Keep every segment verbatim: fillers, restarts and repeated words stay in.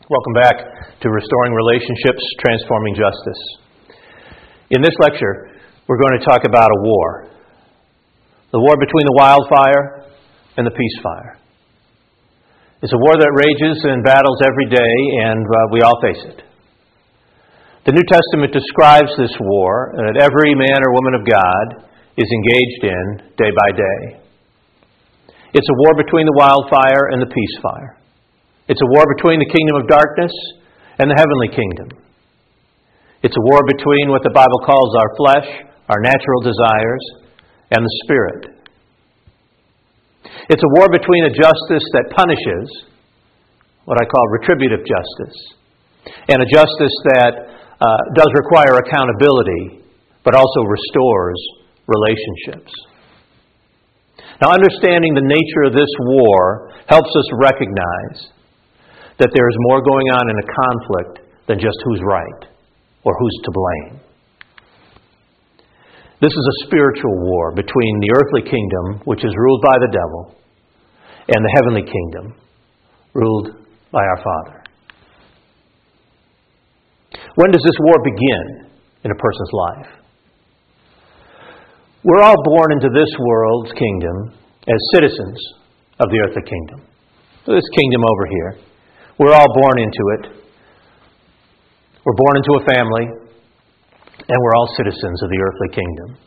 Welcome back to Restoring Relationships, Transforming Justice. In this lecture, we're going to talk about a war. The war between the wildfire and the peace fire. It's a war that rages and battles every day, and uh, we all face it. The New Testament describes this war that every man or woman of God is engaged in day by day. It's a war between the wildfire and the peace fire. It's a war between the kingdom of darkness and the heavenly kingdom. It's a war between what the Bible calls our flesh, our natural desires, and the spirit. It's a war between a justice that punishes, what I call retributive justice, and a justice that uh, does require accountability, but also restores relationships. Now, understanding the nature of this war helps us recognize that there is more going on in a conflict than just who's right or who's to blame. This is a spiritual war between the earthly kingdom, which is ruled by the devil, and the heavenly kingdom, ruled by our Father. When does this war begin in a person's life? We're all born into this world's kingdom as citizens of the earthly kingdom. This kingdom over here. We're all born into it. We're born into a family, and we're all citizens of the earthly kingdom.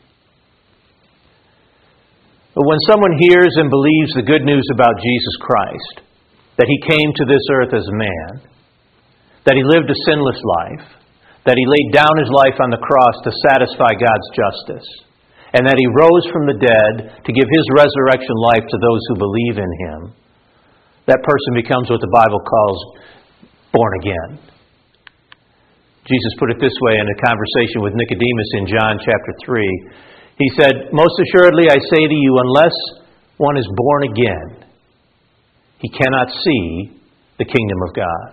But when someone hears and believes the good news about Jesus Christ, that He came to this earth as a man, that He lived a sinless life, that He laid down His life on the cross to satisfy God's justice, and that He rose from the dead to give His resurrection life to those who believe in Him, that person becomes what the Bible calls born again. Jesus put it this way in a conversation with Nicodemus in John chapter three. He said, "Most assuredly I say to you, unless one is born again, he cannot see the kingdom of God."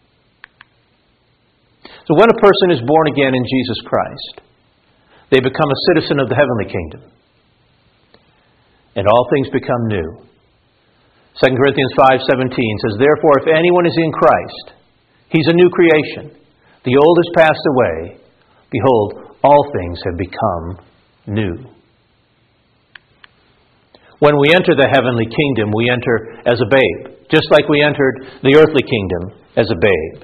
So when a person is born again in Jesus Christ, they become a citizen of the heavenly kingdom. And all things become new. Second Corinthians five seventeen says, "Therefore, if anyone is in Christ, he's a new creation. The old has passed away. Behold, all things have become new." When we enter the heavenly kingdom, we enter as a babe, just like we entered the earthly kingdom as a babe.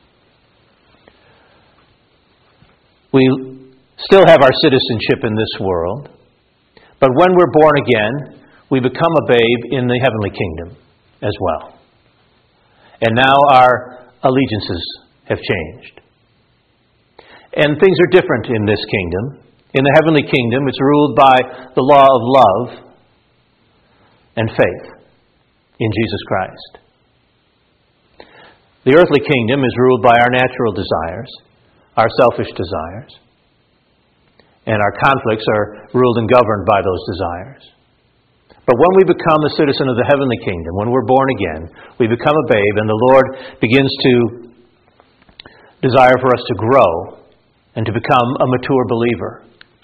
We still have our citizenship in this world, but when we're born again, we become a babe in the heavenly kingdom as well. And now our allegiances have changed. And things are different in this kingdom. In the heavenly kingdom, it's ruled by the law of love and faith in Jesus Christ. The earthly kingdom is ruled by our natural desires, our selfish desires. And our conflicts are ruled and governed by those desires. But when we become a citizen of the heavenly kingdom, when we're born again, we become a babe, and the Lord begins to desire for us to grow and to become a mature believer.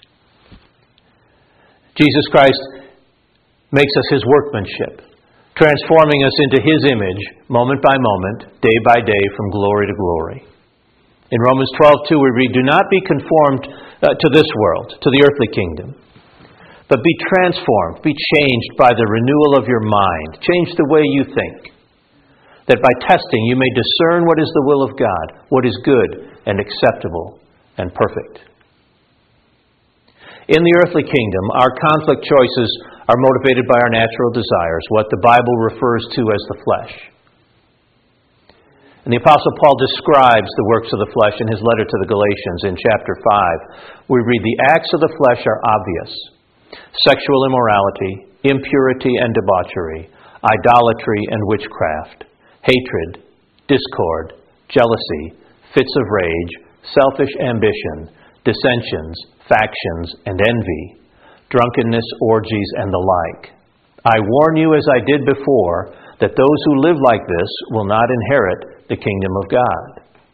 Jesus Christ makes us His workmanship, transforming us into His image moment by moment, day by day, from glory to glory. In Romans twelve two we read, "Do not be conformed uh, to this world, to the earthly kingdom, but be transformed, be changed by the renewal of your mind." Change the way you think, that by testing you may discern what is the will of God, what is good and acceptable and perfect. In the earthly kingdom, our conflict choices are motivated by our natural desires, what the Bible refers to as the flesh. And the Apostle Paul describes the works of the flesh in his letter to the Galatians in chapter five. We read, "The acts of the flesh are obvious: sexual immorality, impurity and debauchery, idolatry and witchcraft, hatred, discord, jealousy, fits of rage, selfish ambition, dissensions, factions, and envy, drunkenness, orgies, and the like. I warn you, as I did before, that those who live like this will not inherit the kingdom of God."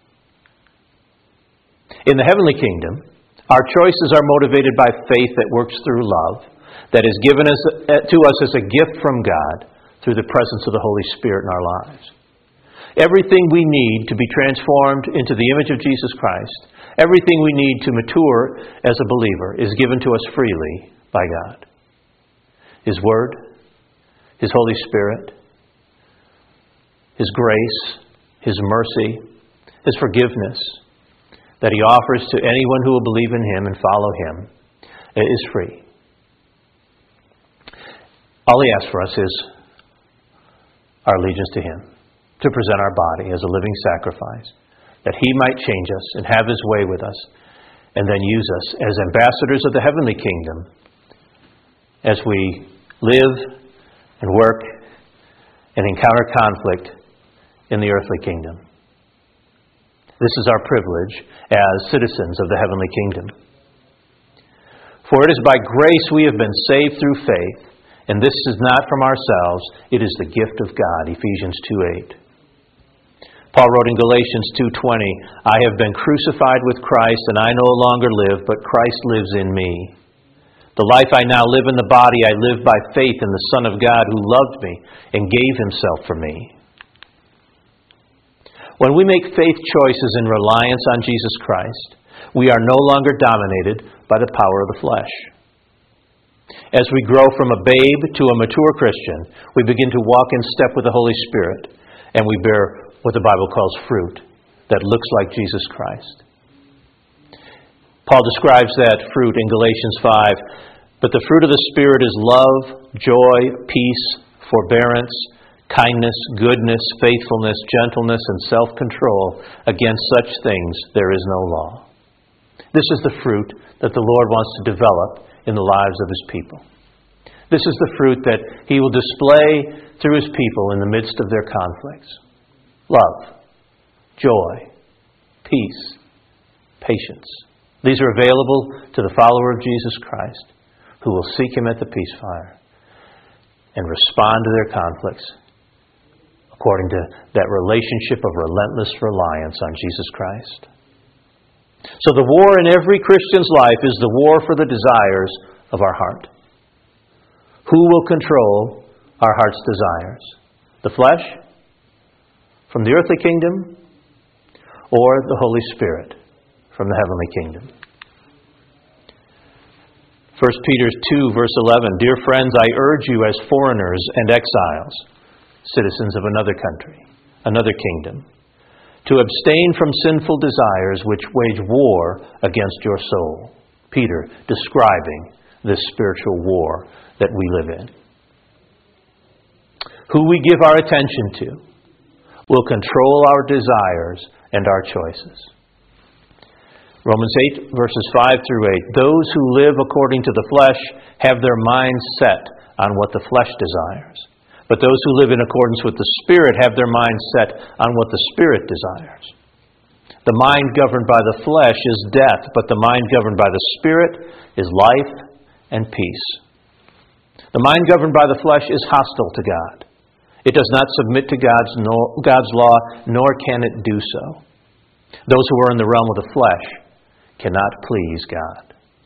In the heavenly kingdom, our choices are motivated by faith that works through love, that is given us, to us as a gift from God through the presence of the Holy Spirit in our lives. Everything we need to be transformed into the image of Jesus Christ, everything we need to mature as a believer is given to us freely by God. His Word, His Holy Spirit, His grace, His mercy, His forgiveness that He offers to anyone who will believe in Him and follow Him is free. All He asks for us is our allegiance to Him, to present our body as a living sacrifice, that He might change us and have His way with us, and then use us as ambassadors of the heavenly kingdom as we live and work and encounter conflict in the earthly kingdom. This is our privilege as citizens of the heavenly kingdom. For it is by grace we have been saved through faith, and this is not from ourselves, it is the gift of God, Ephesians two eight. Paul wrote in Galatians two twenty, I have been crucified with Christ, and I no longer live, but Christ lives in me. The life I now live in the body, I live by faith in the Son of God who loved me and gave Himself for me. When we make faith choices in reliance on Jesus Christ, we are no longer dominated by the power of the flesh. As we grow from a babe to a mature Christian, we begin to walk in step with the Holy Spirit, and we bear what the Bible calls fruit that looks like Jesus Christ. Paul describes that fruit in Galatians five. But the fruit of the Spirit is love, joy, peace, forbearance, kindness, goodness, faithfulness, gentleness, and self-control. Against such things there is no law. This is the fruit that the Lord wants to develop in the lives of His people. This is the fruit that He will display through His people in the midst of their conflicts. Love, joy, peace, patience. These are available to the follower of Jesus Christ who will seek Him at the peace fire and respond to their conflicts according to that relationship of relentless reliance on Jesus Christ. So the war in every Christian's life is the war for the desires of our heart. Who will control our heart's desires? The flesh from the earthly kingdom, or the Holy Spirit from the heavenly kingdom? First Peter two, verse eleven, Dear friends, I urge you as foreigners and exiles, citizens of another country, another kingdom, to abstain from sinful desires which wage war against your soul. Peter describing this spiritual war that we live in. Who we give our attention to will control our desires and our choices. Romans eight, verses five through eight. Those who live according to the flesh have their minds set on what the flesh desires. But those who live in accordance with the Spirit have their minds set on what the Spirit desires. The mind governed by the flesh is death, but the mind governed by the Spirit is life and peace. The mind governed by the flesh is hostile to God. It does not submit to God's, nor, God's law, nor can it do so. Those who are in the realm of the flesh cannot please God.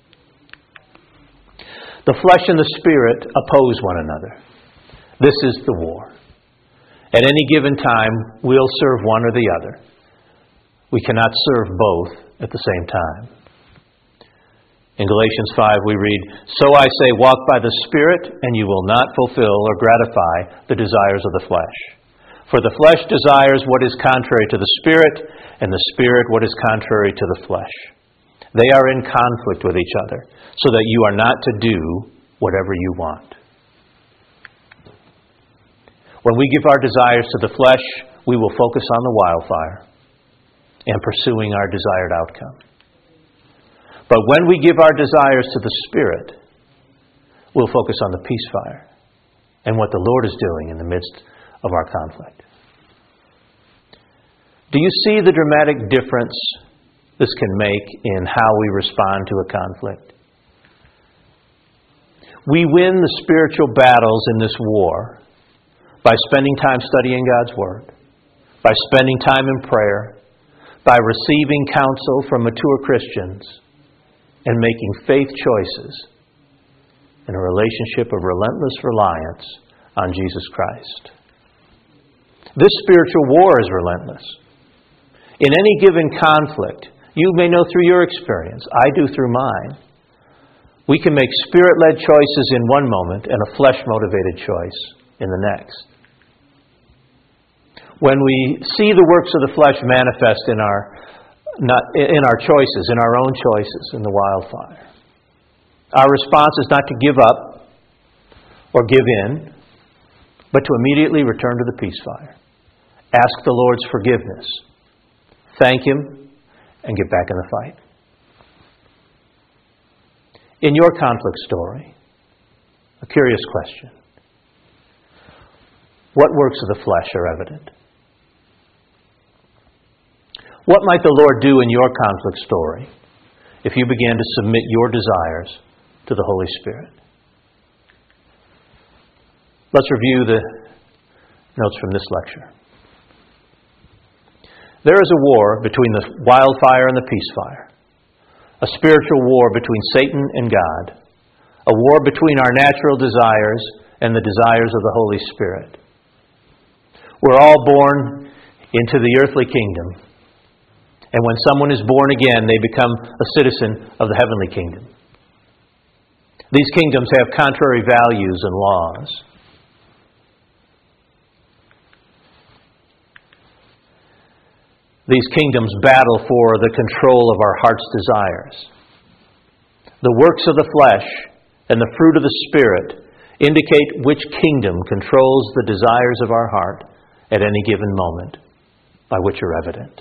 The flesh and the Spirit oppose one another. This is the war. At any given time, we'll serve one or the other. We cannot serve both at the same time. In Galatians five we read, So I say, walk by the Spirit, and you will not fulfill or gratify the desires of the flesh. For the flesh desires what is contrary to the Spirit, and the Spirit what is contrary to the flesh. They are in conflict with each other, so that you are not to do whatever you want. When we give our desires to the flesh, we will focus on the wildfire and pursuing our desired outcome. But when we give our desires to the Spirit, we'll focus on the peace fire and what the Lord is doing in the midst of our conflict. Do you see the dramatic difference this can make in how we respond to a conflict? We win the spiritual battles in this war by spending time studying God's Word, by spending time in prayer, by receiving counsel from mature Christians, and making faith choices in a relationship of relentless reliance on Jesus Christ. This spiritual war is relentless. In any given conflict, you may know through your experience, I do through mine, we can make Spirit-led choices in one moment and a flesh-motivated choice in the next. When we see the works of the flesh manifest in our not in our choices, in our own choices, in the wildfire, our response is not to give up or give in, but to immediately return to the peace fire. Ask the Lord's forgiveness. Thank Him and get back in the fight. In your conflict story, a curious question. What works of the flesh are evident? What might the Lord do in your conflict story if you began to submit your desires to the Holy Spirit? Let's review the notes from this lecture. There is a war between the wildfire and the peace fire. A spiritual war between Satan and God. A war between our natural desires and the desires of the Holy Spirit. We're all born into the earthly kingdom. And when someone is born again, they become a citizen of the heavenly kingdom. These kingdoms have contrary values and laws. These kingdoms battle for the control of our heart's desires. The works of the flesh and the fruit of the Spirit indicate which kingdom controls the desires of our heart at any given moment, by which are evident.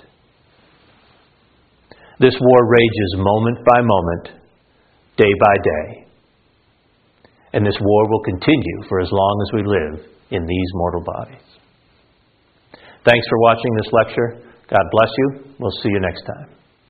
This war rages moment by moment, day by day. And this war will continue for as long as we live in these mortal bodies. Thanks for watching this lecture. God bless you. We'll see you next time.